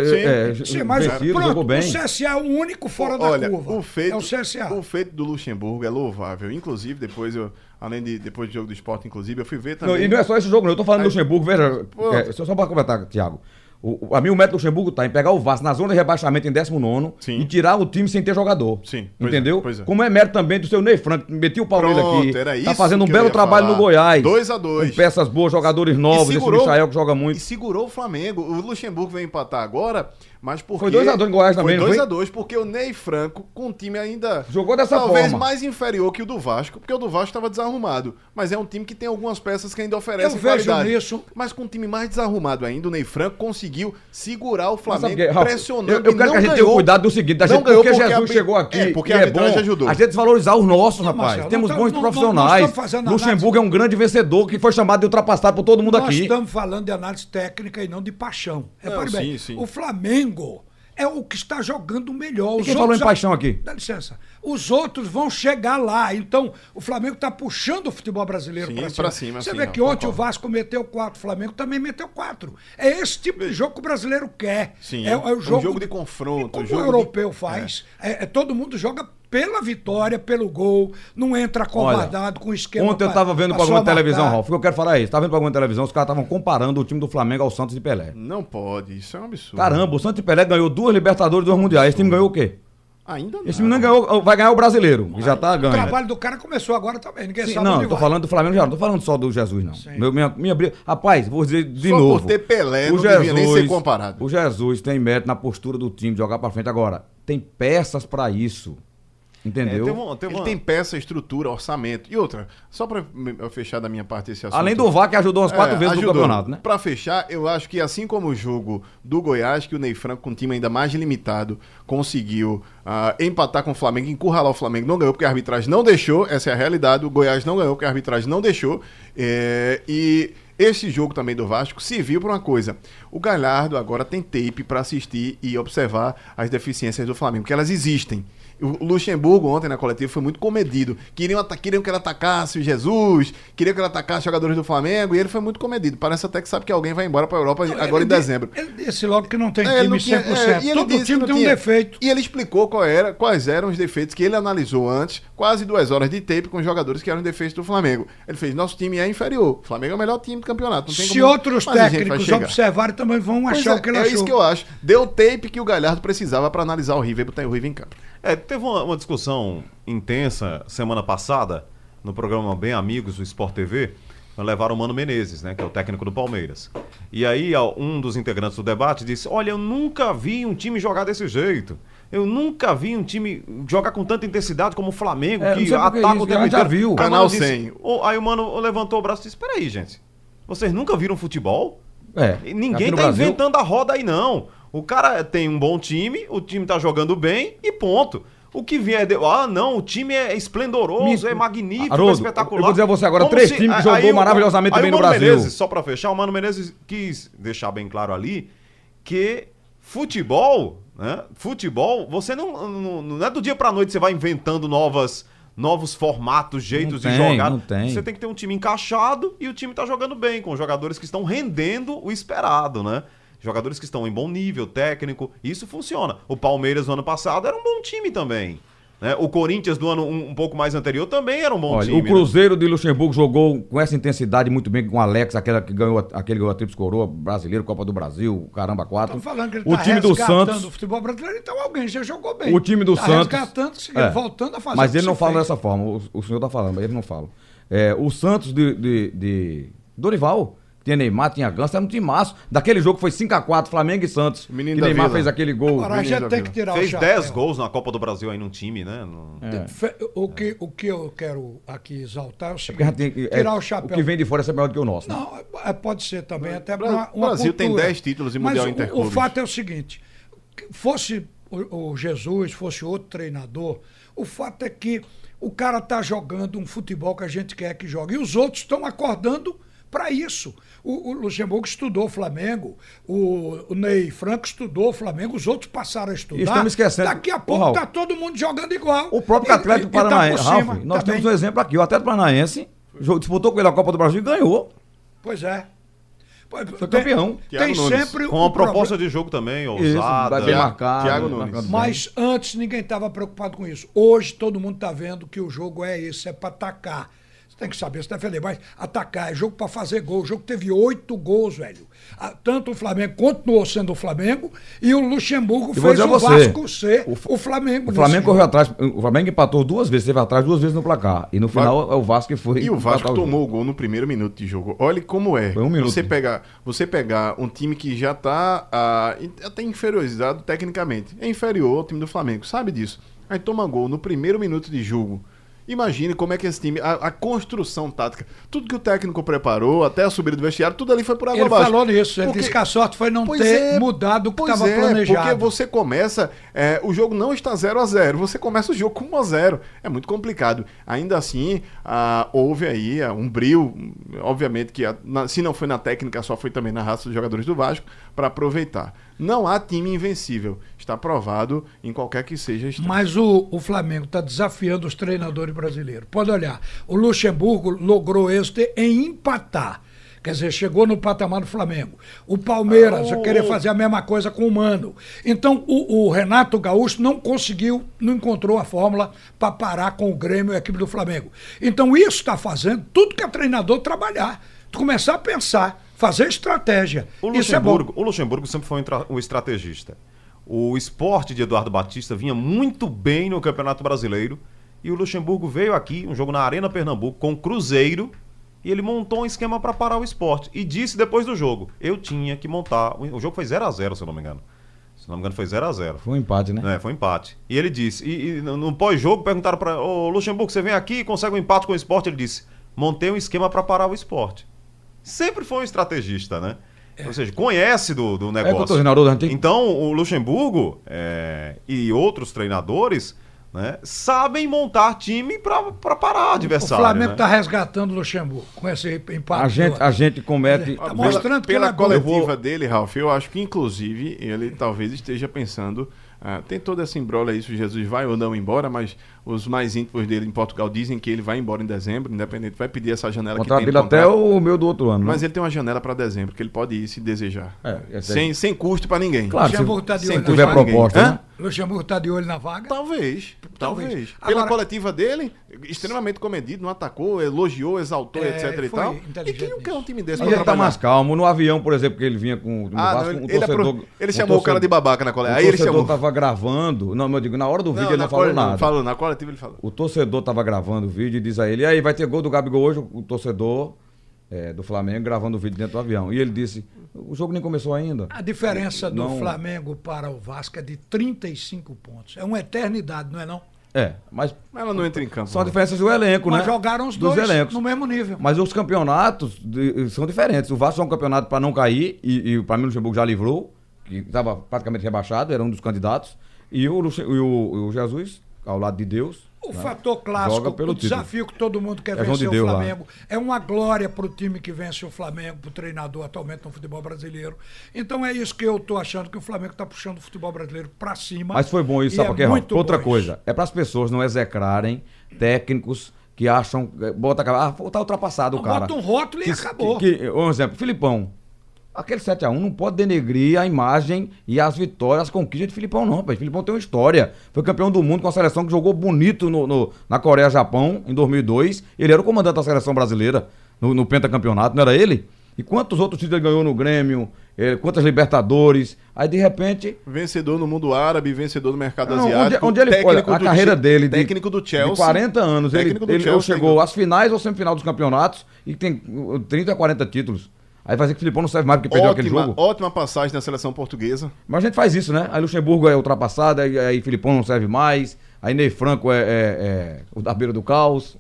Sim, mas vencido, pronto, jogou bem. o CSA é o único fora da Olha, curva. o é o CSA. O feito do Luxemburgo é louvável. Inclusive, depois depois do jogo do esporte, inclusive, eu fui ver também. Não, e não é só esse jogo, não. Eu tô falando do Luxemburgo, veja. Pô. Só para comentar, Thiago. A mim, o método do Luxemburgo tá em pegar o Vasco na zona de rebaixamento em 19º Sim. e tirar o time sem ter jogador. Sim, pois entendeu? é, pois é. Como é mérito também do seu Ney Franco, que metiu o Palmeiras Pronto, aqui. era Tá isso fazendo um que eu belo ia trabalho falar. no Goiás. 2-2. Com peças boas, jogadores novos. Esse Michael que joga muito. E segurou o Flamengo. O Luxemburgo veio empatar agora, mas porque... Foi 2-2 em Goiás também, não foi? foi? 2-2, porque o Ney Franco, com um time ainda... Jogou dessa talvez forma. mais inferior que o do Vasco, porque o do Vasco estava desarrumado. Mas é um time que tem algumas peças que ainda oferecem Eu vejo qualidade. nisso- Mas com um time mais desarrumado ainda, o Ney Franco conseguiu segurar o Mas sabe Flamengo, o quê, Ralf? pressionando Eu e quero não que a gente tenha ganhou. cuidado do seguinte, Não gente, ganhou porque porque Jesus chegou aqui porque e a é arbitragem bom, ajudou. a gente desvalorizar os nossos, Não, rapaz. Marcelo, Temos não bons não profissionais. estamos fazendo Luxemburgo é um grande vencedor que foi chamado de ultrapassado por todo mundo Nós aqui. estamos falando de análise técnica e não de paixão. Repare Não, bem, sim, sim. o Flamengo é o que está jogando melhor. E quem falou em paixão aqui? Dá licença. Os outros vão chegar lá. Então, o Flamengo está puxando o futebol brasileiro Sim, para cima. pra cima, Você sim, vê eu que ontem concordo. o Vasco meteu 4, o Flamengo também meteu 4. É esse tipo de jogo que o brasileiro quer. Sim, é o jogo, um jogo de confronto. Como um jogo o europeu faz. Todo mundo joga pela vitória, pelo gol. Não entra acovardado com o esquema. Ontem eu tava vendo o pra programa só de televisão, marcar. Ralf. O que eu quero falar é isso. Tava vendo o programa de televisão, os caras estavam comparando o time do Flamengo ao Santos de Pelé. Não pode, isso é um absurdo. Caramba, o Santos de Pelé ganhou 2 Libertadores e 2 Mundiais. Esse time ganhou o quê? Ainda não. Esse time não ganhou, vai ganhar o brasileiro, que já tá O ganho. trabalho do cara começou agora também. Ninguém Sim, sabe não, onde eu tô vai. falando do Flamengo já, não tô falando só do Jesus, não. Minha briga. Rapaz, vou dizer de Só novo. por ter Pelé, o não devia nem ser comparado. O Jesus tem mérito na postura do time de jogar pra frente. Agora, tem peças pra isso. Entendeu? Ele tem peça, estrutura, orçamento. E outra, só pra eu fechar da minha parte esse assunto. Além do VAR, que ajudou umas 4 vezes no ajudou. campeonato, né? Pra fechar, eu acho que assim como o jogo do Goiás, que o Ney Franco, com um time ainda mais limitado, conseguiu empatar com o Flamengo, encurralar o Flamengo, não ganhou porque a arbitragem não deixou, essa é a realidade, o Goiás não ganhou porque a arbitragem não deixou, e esse jogo também do Vasco serviu para uma coisa, o Galhardo agora tem tape para assistir e observar as deficiências do Flamengo, porque elas existem. O Luxemburgo ontem na coletiva foi muito comedido. Queriam que ele atacasse o Jesus, queriam que ele atacasse os jogadores do Flamengo, e ele foi muito comedido. Parece até que sabe que alguém vai embora pra Europa agora em dezembro. Ele disse logo que não tem Ele time não tinha- 100%. e ele Todo disse que time não tem um tinha. defeito. E ele explicou quais eram os defeitos que ele analisou antes, quase 2 horas de tape com os jogadores que eram defeitos do Flamengo. Ele fez, nosso time é inferior. O Flamengo é o melhor time do campeonato. Não tem Se como- outros mas a gente vai técnicos chegar. observarem, também vão Pois achar o que ele é achou. isso que eu acho. Deu o tape que o Galhardo precisava pra analisar o River e botar o River em campo. Teve uma discussão intensa semana passada no programa Bem Amigos do Sport TV. Levaram o Mano Menezes, né, que é o técnico do Palmeiras. E aí um dos integrantes do debate disse: olha, eu nunca vi um time jogar desse jeito. Eu nunca vi um time jogar com tanta intensidade como o Flamengo, Não que sei por que ataca isso, o tempo a gente já inteiro. viu. Aí o Canal Mano disse- 100. Aí o Mano levantou o braço e disse: peraí, gente, vocês nunca viram futebol? É. Ninguém aqui no tá Brasil- inventando a roda aí, não. O cara tem um bom time, o time tá jogando bem e ponto. O que vier não, o time é esplendoroso, é magnífico, Haroldo, é espetacular. eu vou dizer a você agora, Como 3 times que jogou aí maravilhosamente aí bem o no Mano Brasil. Menezes, só pra fechar, o Mano Menezes quis deixar bem claro ali que futebol, né? Futebol, você não é do dia pra noite você vai inventando novos formatos, jeitos Não de tem, jogar. não tem. Você tem que ter um time encaixado e o time tá jogando bem, com jogadores que estão rendendo o esperado, né? Jogadores que estão em bom nível técnico, isso funciona. O Palmeiras no ano passado era um bom time também, né? O Corinthians do ano um pouco mais anterior também era um bom Olha, time. o Cruzeiro de Luxemburgo jogou com essa intensidade muito bem com o Alex, aquele que ganhou a Tríplice Coroa, brasileiro, Copa do Brasil, caramba, 4. Estão falando que ele O tá time do resgatando Santos, o futebol brasileiro, então alguém já jogou bem. o time do Tá Santos, resgatando, voltando a fazer mas o que ele não se fala fez. dessa forma. O senhor tá falando, mas ele não fala. O Santos de Dorival, tinha Neymar, tinha Ganso, era um timaço. Daquele jogo foi 5-4, Flamengo e Santos. Menino que da Neymar Vila. fez aquele gol. Agora a gente tem que tirar Fez o chapéu. 10 gols na Copa do Brasil aí num time, né? O que eu quero aqui exaltar é o Porque a seguinte, gente tem- tirar o o chapéu. que vem de fora é sempre maior do que o nosso. Né? Não, pode ser também, até Bra- para uma Brasil tem cultura. 10 títulos em Mas Mundial o Interclubes. fato é o seguinte, que fosse o Jesus, fosse outro treinador, o fato é que o cara tá jogando um futebol que a gente quer que jogue. E os outros estão acordando para isso. O Luxemburgo estudou o Flamengo, o Ney Franco estudou o Flamengo, os outros passaram a estudar. Estamos esquecendo. Daqui a pouco tá todo mundo jogando igual. O próprio Atlético Paranaense, tá Ralf, nós temos um exemplo aqui. O Atlético Paranaense disputou com ele a Copa do Brasil e ganhou. Pois é. Foi campeão. Tem sempre com uma proposta de jogo também, ousada. Bem marcado. Thiago Nunes. Mas antes ninguém estava preocupado com isso. Hoje todo mundo está vendo que o jogo é esse, é para atacar. Você tem que saber, você defender, mas atacar, é jogo para fazer gol. O jogo teve 8 gols, velho. Tanto o Flamengo continuou sendo o Flamengo e o Luxemburgo fez o Vasco ser o Flamengo. O Flamengo correu atrás, o Flamengo empatou 2 vezes, teve atrás 2 vezes no placar. E no final é o Vasco que foi. E o Vasco tomou o gol no primeiro minuto de jogo. Olha como é. Foi 1 minuto. Você pegar um time que já está até inferiorizado tecnicamente. É inferior ao time do Flamengo, sabe disso. Aí toma gol no primeiro minuto de jogo. Imagine como é que esse time, a construção tática, tudo que o técnico preparou, até a subida do vestiário, tudo ali foi por água abaixo. Ele falou nisso, ele disse que a sorte foi não ter mudado o que estava planejado. Porque você começa, o jogo não está 0-0, você começa o jogo com 1-0, é muito complicado. Ainda assim, houve aí um brilho, obviamente que se não foi na técnica, só foi também na raça dos jogadores do Vasco, para aproveitar. Não há time invencível, está provado em qualquer que seja a história. Mas o Flamengo está desafiando os treinadores brasileiros. Pode olhar, o Luxemburgo logrou êxito em empatar. Quer dizer, chegou no patamar do Flamengo. O Palmeiras vai querer fazer a mesma coisa com o Mano. Então, o Renato Gaúcho não encontrou a fórmula para parar com o Grêmio e a equipe do Flamengo. Então, isso está fazendo tudo que é treinador trabalhar. Começar a pensar, fazer estratégia. Isso é bom. O Luxemburgo sempre foi um estrategista. O Sport de Eduardo Batista vinha muito bem no Campeonato Brasileiro e o Luxemburgo veio aqui, um jogo na Arena Pernambuco, com o Cruzeiro, e ele montou um esquema para parar o Sport. E disse depois do jogo, eu tinha que montar... O jogo foi 0-0, se eu não me engano. Se não me engano, foi 0-0. Foi um empate, né? Foi um empate. E ele disse, e no pós-jogo perguntaram para o Luxemburgo, você vem aqui e consegue um empate com o Sport? Ele disse, montei um esquema para parar o Sport. Sempre foi um estrategista, né? Ou seja, conhece do negócio. Então, o Luxemburgo e outros treinadores, né, sabem montar time para parar o adversário. O Flamengo está resgatando o Luxemburgo com esse empate. A gente comete... Tá mostrando pela coletiva dele, Ralf, eu acho que inclusive ele talvez esteja pensando... tem toda essa embrolha aí, se Jesus vai ou não embora, mas os mais íntimos dele em Portugal dizem que ele vai embora em dezembro, independente, vai pedir essa janela que tem de contrato. Até o meu do outro ano. Mas ele tem uma janela para dezembro, que ele pode ir se desejar. Sem custo para ninguém. Claro, Luxemburgo está de olho. Se tiver proposta, né? Luxemburgo está de olho na vaga? Talvez. Agora, Pela coletiva dele, extremamente comedido, não atacou, elogiou, exaltou, etc e tal. E quem quer um time desse para trabalhar? Ele tá mais calmo. No avião, por exemplo, que ele vinha com o Vasco, ele chamou o cara de babaca na coletiva. Aí ele chamou. O torcedor tava gravando. Não, eu digo, na hora do vídeo ele não falou nada. Na coletiva ele falou. O torcedor tava gravando o vídeo e diz a ele, e aí, vai ter gol do Gabigol hoje? O torcedor do Flamengo gravando o vídeo dentro do avião. E ele disse, o jogo nem começou ainda. A diferença do Flamengo para o Vasco é de 35 pontos. É uma eternidade, não é não? Mas ela não entra em campo. São diferenças do elenco, né? Mas jogaram os dois no mesmo nível. Mas os campeonatos são diferentes. O Vasco é um campeonato para não cair, e para mim o Luxemburgo já livrou, que estava praticamente rebaixado, era um dos candidatos. E o Jesus, ao lado de Deus... O fator clássico, o desafio que todo mundo quer vencer o Flamengo. É uma glória para o time que vence o Flamengo, para o treinador atualmente no futebol brasileiro. Então é isso que eu estou achando, que o Flamengo está puxando o futebol brasileiro para cima. Mas foi bom isso, sabe por quê? Outra coisa, é para as pessoas não execrarem técnicos que acham, tá ultrapassado o cara. Bota um rótulo e acabou. Um exemplo, Filipão. Aquele 7-1 não pode denegrir a imagem e as vitórias, as conquistas de Filipão, não. Filipão tem uma história. Foi campeão do mundo com a seleção que jogou bonito na Coreia-Japão, em 2002. Ele era o comandante da seleção brasileira no pentacampeonato, não era ele? E quantos outros títulos ele ganhou no Grêmio? Quantas Libertadores? Aí, de repente... Vencedor no mundo árabe, vencedor no mercado asiático. Onde ele foi? A carreira dele... Técnico do Chelsea. De 40 anos. Ele chegou às finais ou semifinal dos campeonatos e tem 30 a 40 títulos. Aí vai dizer que o Filipão não serve mais porque perdeu aquele jogo. Ótima passagem na seleção portuguesa. Mas a gente faz isso, né? Aí Luxemburgo é ultrapassado, aí Filipão não serve mais, aí Ney Franco é o da beira do caos.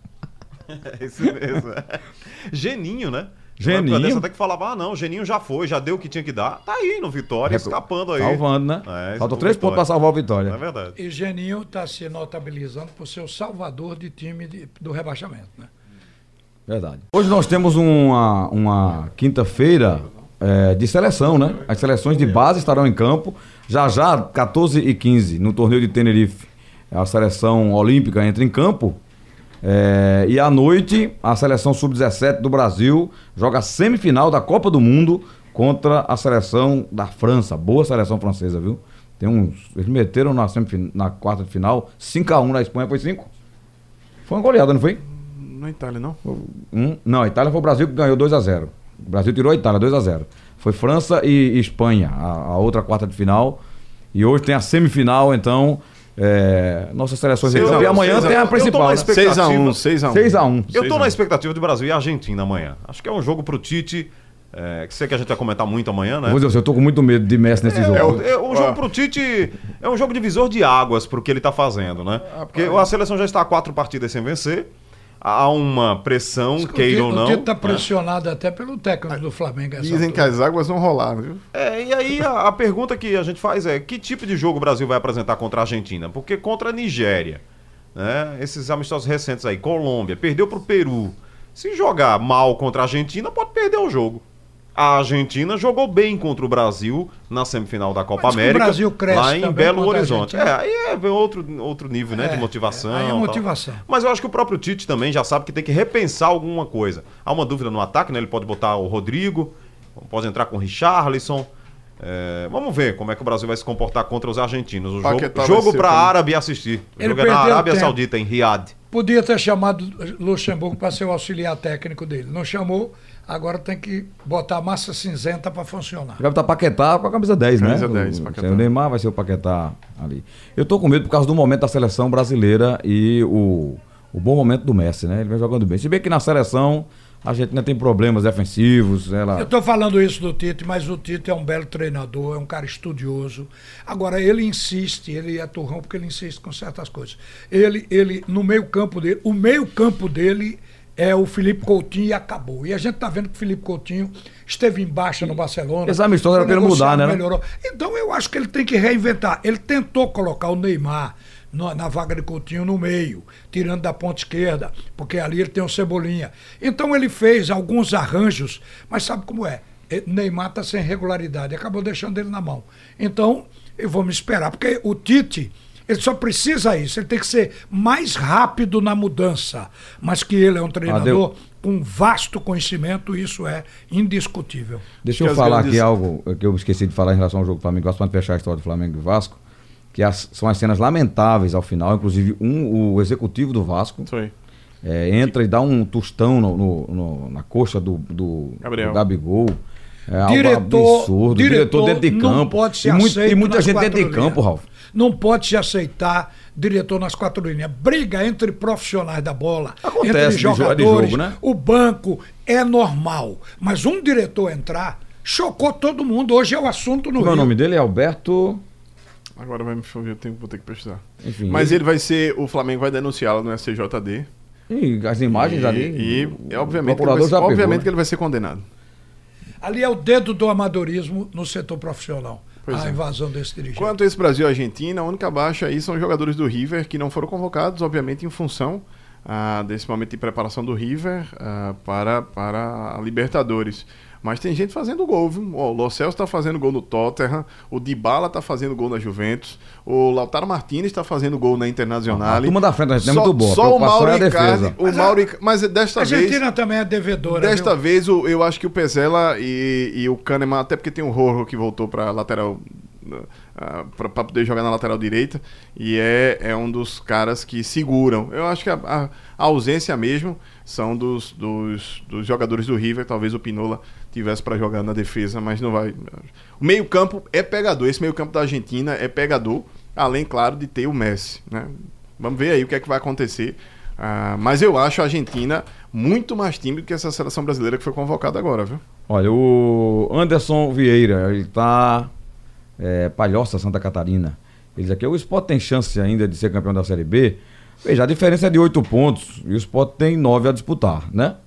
É isso mesmo. Geninho, né? Geninho. Você até que falava, não, Geninho já foi, já deu o que tinha que dar. Tá aí no Vitória, escapando aí. Salvando, né? Faltam 3 pontos para salvar o Vitória. É verdade. E Geninho está se notabilizando por ser o salvador de time do rebaixamento, né? Verdade. Hoje nós temos uma quinta-feira de seleção, né? As seleções de base estarão em campo. Já 14h15, no torneio de Tenerife, a seleção olímpica entra em campo. E à noite, a seleção sub-17 do Brasil joga a semifinal da Copa do Mundo contra a seleção da França. Boa seleção francesa, viu? Eles meteram na quarta de final 5-1 na Espanha, foi 5? Foi uma goleada, não foi? Na Itália, não? Não, a Itália foi o Brasil que ganhou 2-0. O Brasil tirou a Itália, 2-0. Foi França e Espanha, a outra quarta de final. E hoje tem a semifinal, então... nossas seleções em campo. E amanhã tem a principal. 6-1. Eu tô na expectativa de Brasil e Argentina amanhã. Acho que é um jogo pro Tite. Sei que a gente vai comentar muito amanhã, né? Vou dizer, eu tô com muito medo de Messi nesse jogo. Um jogo pro Tite é um jogo divisor de águas pro que ele tá fazendo, né? Porque a seleção já está a 4 partidas sem vencer. Há uma pressão, queira ou não. O Tite tá pressionado até pelo técnico do Flamengo. Dizem que as águas vão rolar, viu? E aí a pergunta que a gente faz é: que tipo de jogo o Brasil vai apresentar contra a Argentina? Porque contra a Nigéria, né? Esses amistosos recentes aí, Colômbia, perdeu pro Peru. Se jogar mal contra a Argentina, pode perder o jogo. A Argentina jogou bem contra o Brasil na semifinal da Copa América, o Brasil cresce lá em Belo Horizonte. Aí vem outro nível, né, de motivação. Aí é motivação. Mas eu acho que o próprio Tite também já sabe que tem que repensar alguma coisa. Há uma dúvida no ataque, né? Ele pode botar o Rodrigo, pode entrar com o Richarlison. Vamos ver como é que o Brasil vai se comportar contra os argentinos. O jogo para a Árabe assistir. O jogo é na Arábia Saudita, em Riad. Podia ter chamado Luxemburgo para ser o auxiliar técnico dele. Não chamou, agora tem que botar a massa cinzenta para funcionar. Vai botar Paquetá com a camisa 10, né? Camisa 10, Paquetá. O Neymar vai ser o Paquetá ali. Eu tô com medo por causa do momento da seleção brasileira e o bom momento do Messi, né? Ele vem jogando bem. Se bem que na seleção a gente ainda tem problemas defensivos. Eu tô falando isso do Tite, mas o Tite é um belo treinador, é um cara estudioso. Agora, ele insiste, ele é turrão porque ele insiste com certas coisas. Ele no meio-campo dele, o meio-campo dele é o Felipe Coutinho e acabou. E a gente tá vendo que o Felipe Coutinho esteve em baixa no Barcelona. Essa amistosa era pra ele mudar, né? Melhorou. Então eu acho que ele tem que reinventar. Ele tentou colocar o Neymar na vaga de Coutinho no meio, tirando da ponta esquerda, porque ali ele tem o Cebolinha. Então ele fez alguns arranjos, mas sabe como é? Neymar está sem regularidade, acabou deixando ele na mão. Então, vamos esperar, porque o Tite, ele só precisa isso, ele tem que ser mais rápido na mudança, mas que ele é um treinador com vasto conhecimento, isso é indiscutível. Deixa eu falar aqui algo que eu esqueci de falar em relação ao jogo do Flamengo, para fechar a história do Flamengo e Vasco, que são as cenas lamentáveis ao final, inclusive o executivo do Vasco entra e dá um tostão na coxa do Gabigol. Absurdo. Diretor dentro de campo. Pode ser e muita gente dentro de campo, Ralf. Não pode se aceitar diretor nas 4 linhas. Briga entre profissionais da bola, entre jogadores, jogo, né? O banco é normal. Mas um diretor entrar, chocou todo mundo. Hoje é o assunto no Rio. O nome dele é Alberto... Agora vai me chover, vou ter que pesquisar. Enfim, mas ele vai ser, o Flamengo vai denunciá-lo no STJD. E as imagens ali. E obviamente que ele vai ser condenado. Ali é o dedo do amadorismo no setor profissional. A invasão desse dirigente. Quanto a esse Brasil e Argentina, a única baixa aí são os jogadores do River que não foram convocados, obviamente em função desse momento de preparação do River para a Libertadores. Mas tem gente fazendo gol, viu? O Lo Celso está fazendo gol no Tottenham, o Dybala está fazendo gol na Juventus, o Lautaro Martinez está fazendo gol na Internacional. A turma da frente, a gente é muito boa. Só o Mauro Icardi. Mas desta vez... A Argentina também é devedora. Desta vez, eu acho que o Pezzella e o Kahneman, até porque tem o Rojo que voltou para lateral... para poder jogar na lateral direita, e é um dos caras que seguram. Eu acho que a ausência mesmo são dos jogadores do River. Talvez o Pinola tivesse para jogar na defesa, mas não vai. O meio-campo é pegador. Esse meio-campo da Argentina é pegador, além, claro, de ter o Messi, né? Vamos ver aí o que é que vai acontecer. Mas eu acho a Argentina muito mais time do que essa seleção brasileira que foi convocada agora, viu? Olha, o Anderson Vieira, ele tá Palhoça, Santa Catarina. Ele diz aqui, o Sport tem chance ainda de ser campeão da Série B. Veja, a diferença é de 8 pontos e o Sport tem 9 a disputar, né?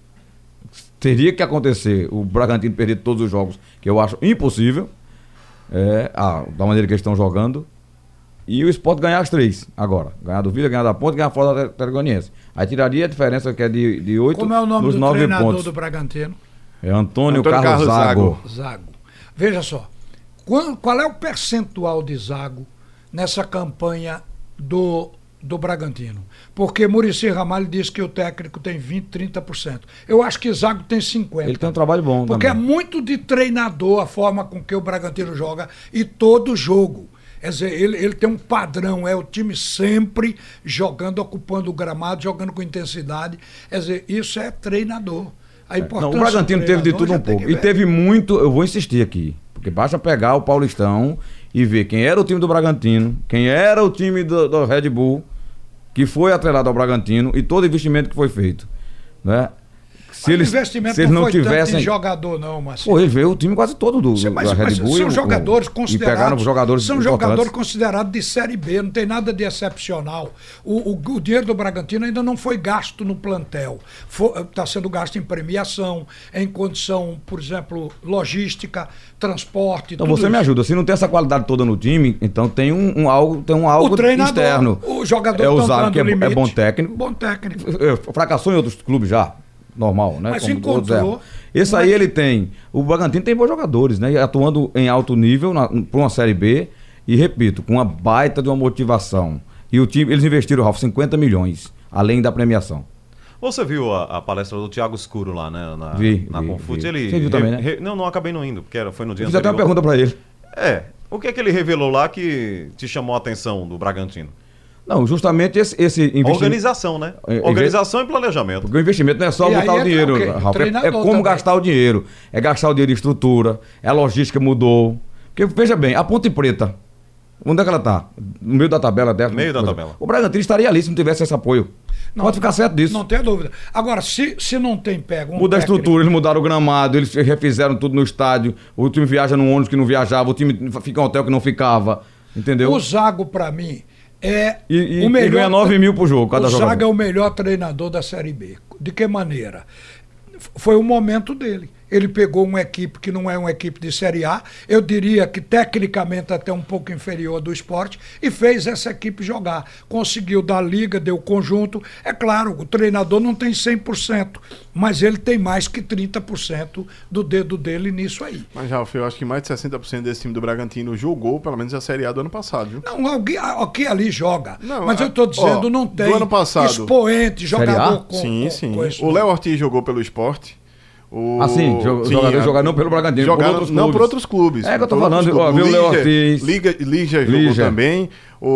Teria que acontecer o Bragantino perder todos os jogos, que eu acho impossível, da maneira que eles estão jogando. e o Sport ganhar as 3 agora. Ganhar do Vila, ganhar da Ponte, ganhar fora da Atlético. Aí tiraria a diferença que é de 8 Como é o nome dos do 9 treinador pontos. do Bragantino? É Antônio Carlos Carlos Zago. Zago. Veja só, qual é o percentual de Zago nessa campanha do Bragantino? Porque Muricy Ramalho disse que o técnico tem 20%, 30%. Eu acho que Zago tem 50%. Ele tem um trabalho bom Porque também. é muito de treinador a forma com que o Bragantino joga e todo jogo. Quer dizer, ele tem um padrão, é o time sempre jogando, ocupando o gramado, jogando com intensidade. Quer dizer, isso é treinador. A importância Não, o Bragantino do teve de treinador tudo já um tem pouco. que E ver. teve muito, eu vou insistir aqui, porque basta pegar o Paulistão e ver quem era o time do Bragantino, quem era o time do Red Bull, que foi atrelado ao Bragantino e todo investimento que foi feito, né? Se eles, investimento se eles não foi tanto tivessem... em jogador, não, Marcelo. Pô, ele veio o time quase todo do Sim, da Red Bull. são jogadores e considerados. pegaram jogadores São importantes. jogadores considerados de Série B, não tem nada de excepcional. O dinheiro do Bragantino ainda não foi gasto no plantel. Está sendo gasto em premiação, em condição, por exemplo, logística, transporte. Então tudo você me isso. ajuda. Se não tem essa qualidade toda no time, então tem algo O treinador, externo. o jogador é o tá Zago, entrando que no é limite. bom técnico. Bom técnico. Fracassou em outros clubes já. Normal, né? Mas Como encontrou. todos erram. Esse aí ele tem. O Bragantino tem bons jogadores, né? Atuando em alto nível para uma Série B. E repito, com uma baita de uma motivação. E o time, eles investiram, Ralf, 50 milhões, além da premiação. Você viu a palestra do Thiago Escuro lá, né? Na Vi. Confute? Ele Você viu também, né? Não acabei não indo, porque foi no dia Eu fiz até uma pergunta para ele. O que é que ele revelou lá que te chamou a atenção do Bragantino? Não, justamente esse investimento. Organização, né? Organização e planejamento. Porque o investimento não é só E botar aí o dinheiro, entra o quê? Ralf. É Treinador como também. gastar o dinheiro. É gastar o dinheiro em estrutura. A logística mudou. Porque, veja bem, a Ponte Preta, onde é que ela está? No meio da tabela dela? Meio da tabela. O Bragantino estaria ali se não tivesse esse apoio. Pode ficar certo disso. Não tem dúvida. Agora, se não tem pego um Muda a técnico- estrutura, eles mudaram o gramado, eles refizeram tudo no estádio. O time viaja num ônibus que não viajava, o time fica em um hotel que não ficava. Entendeu? O Zago, pra mim, é E o melhor. ganha 9 mil por jogo, cada O Zago jogador. é o melhor treinador da Série B. De que maneira? Foi o momento dele. Ele pegou uma equipe que não é uma equipe de Série A, eu diria que tecnicamente até um pouco inferior do Sport, e fez essa equipe jogar. Conseguiu dar liga, deu conjunto. É claro, o treinador não tem 100%, mas ele tem mais que 30% do dedo dele nisso aí. Mas, Ralf, eu acho que mais de 60% desse time do Bragantino jogou, pelo menos, a Série A do ano passado, viu? Não, alguém ali joga. Não, mas eu estou dizendo, ó, não do tem ano passado. expoente, jogador com Sim. com isso, O Léo Ortiz jogou pelo Sport. Sim, jogador jogar não pelo Bragantino, por outros não clubes. por outros clubes. É que eu tô por outros falando, ó, clubes. viu o Léo Ortiz. Lígia jogou Lígia. também.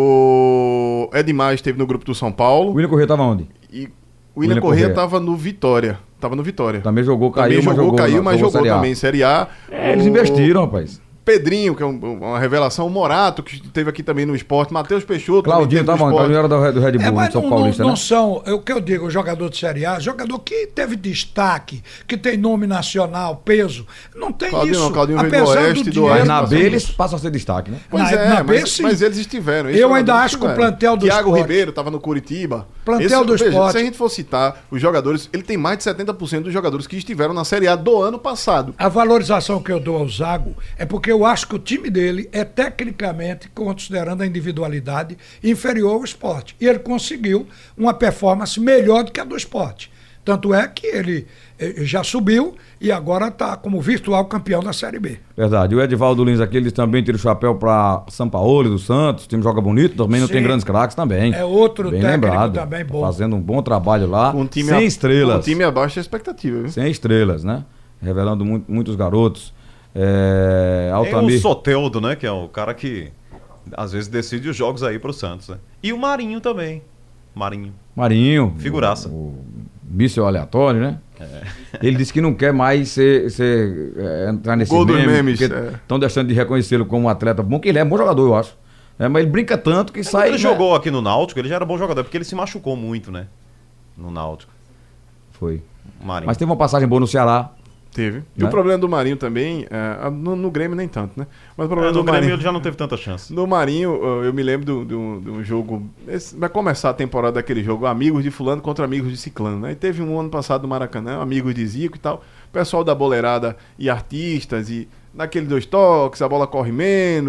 O Edmar esteve no grupo do São Paulo. O William Corrêa estava onde? E o William Corrêa estava no Vitória. Também jogou, caiu, Também mas jogou Série A. também em Série A. Eles investiram, rapaz. Pedrinho, que é uma revelação, o Morato, que esteve aqui também no esporte, Matheus Peixoto. Claudinho também tava onde? esteve no Claudinho era do Red Bull, mas São Paulista, não né? são, o que eu digo, jogador de Série A, jogador que teve destaque, que tem nome nacional, peso, não tem Claudinho isso. não, Claudinho veio do Apesar Oeste, do dinheiro- Mas Oeste. na passou B eles passam a ser destaque, né? Pois na B, sim. mas eles estiveram. esses Eu ainda jogadores acho que o estiveram. plantel do Thiago Sport- Ribeiro estava no Curitiba. Plantel do veja, Sport- se a gente for citar os jogadores, ele tem mais de 70% dos jogadores que estiveram na Série A do ano passado. A valorização que eu dou ao Zago é porque eu acho que o time dele é tecnicamente, considerando a individualidade, inferior ao Sport. E ele conseguiu uma performance melhor do que a do Sport. Tanto é que ele já subiu e agora está como virtual campeão da Série B. Verdade. O Edivaldo Lins aqui, ele também tira o chapéu para São Paulo do Santos. O time joga bonito, também não Sim. tem grandes craques também. É outro bem técnico lembrado. também bom. Fazendo um bom trabalho lá. Um time sem estrelas. Um time abaixo da expectativa, viu? Sem estrelas, né? Revelando muitos garotos. Tem o Altamir. Soteldo, né? Que é o cara que às vezes decide os jogos aí pro Santos, né? E o Marinho também. Marinho. Figuraça. O míssil aleatório, né? Ele disse que não quer mais entrar nesse Gol dos meme, memes, porque é. estão deixando de reconhecê-lo como um atleta bom, que ele é bom jogador, eu acho. Mas ele brinca tanto que sai... Ele né? jogou aqui no Náutico, ele já era bom jogador, porque ele se machucou muito, né? No Náutico. Foi. O Marinho. Mas teve uma passagem boa no Ceará. Teve. E Né? o problema do Marinho também, no Grêmio nem tanto, né? Mas o problema No do Grêmio Marinho... ele já não teve tanta chance. No Marinho, eu me lembro de um jogo. Vai começar a temporada daquele jogo, amigos de fulano contra amigos de ciclano, né? E teve um ano passado no Maracanã, amigos de Zico e tal. Pessoal da boleirada e artistas, e naquele 2 toques, a bola corre menos,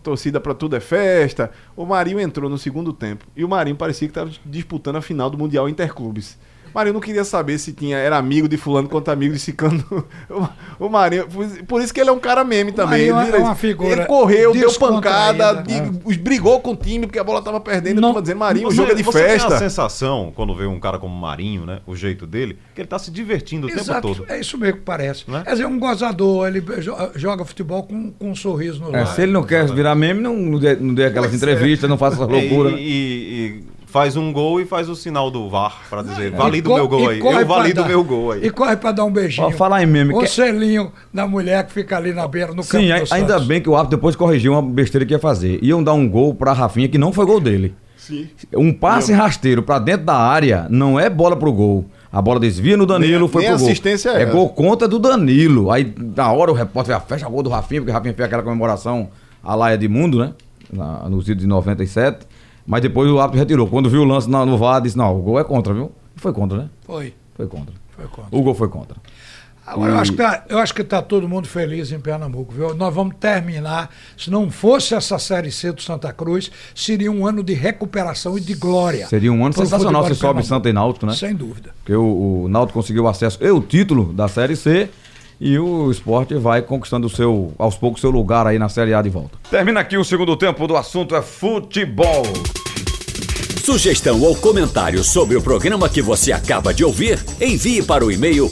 torcida pra tudo é festa. O Marinho entrou no segundo tempo e o Marinho parecia que estava disputando a final do Mundial Interclubes. O Marinho não queria saber se era amigo de fulano quanto amigo de ciclano. O Marinho, por isso que ele é um cara meme também. Ele é uma figura. Ele correu, deu pancada, brigou com o time porque a bola tava perdendo. Não, dizendo, Marinho, o jogo é de festa. Tem a sensação, quando vê um cara como Marinho, né, o jeito dele, que ele tá se divertindo o tempo todo. É isso mesmo que parece. Quer dizer, um gozador, ele joga futebol com um sorriso no lado. Se ele não quer virar meme, não dê aquelas entrevistas, não faça essa loucura. E faz um gol e faz o sinal do VAR pra dizer, valido o meu gol aí. Eu valido o meu gol aí. E corre pra dar um beijinho. Pode falar em meme. O selinho da mulher que fica ali na beira, no campo do ainda Santos. bem que o árbitro depois corrigiu uma besteira que ia fazer. Iam dar um gol pra Rafinha, que não foi gol dele. Sim. Um passe rasteiro pra dentro da área não é bola pro gol. A bola desvia no Danilo, foi pro gol. Assistência é gol contra do Danilo. Aí, na hora, o repórter fecha o gol do Rafinha, porque o Rafinha fez aquela comemoração à la Edmundo, né? No título de 97. Mas depois o árbitro retirou. Quando viu o lance no VAR, disse, não, o gol é contra, viu? Foi contra, né? Foi contra. O gol foi contra. Agora, eu acho que tá todo mundo feliz em Pernambuco, viu? Nós vamos terminar, se não fosse essa Série C do Santa Cruz, seria um ano de recuperação e de glória. Seria um ano sensacional se sobe Santa e Náutico, né? Sem dúvida. Porque o Náutico conseguiu acesso e o título da Série C e o Sport vai conquistando aos poucos seu lugar aí na Série A de volta. Termina aqui o segundo tempo do assunto é futebol. Sugestão ou comentário sobre o programa que você acaba de ouvir, envie para o e-mail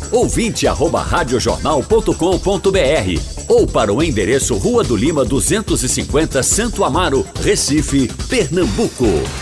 ouvinte@radiojornal.com.br ou para o endereço Rua do Lima 250, Santo Amaro, Recife, Pernambuco.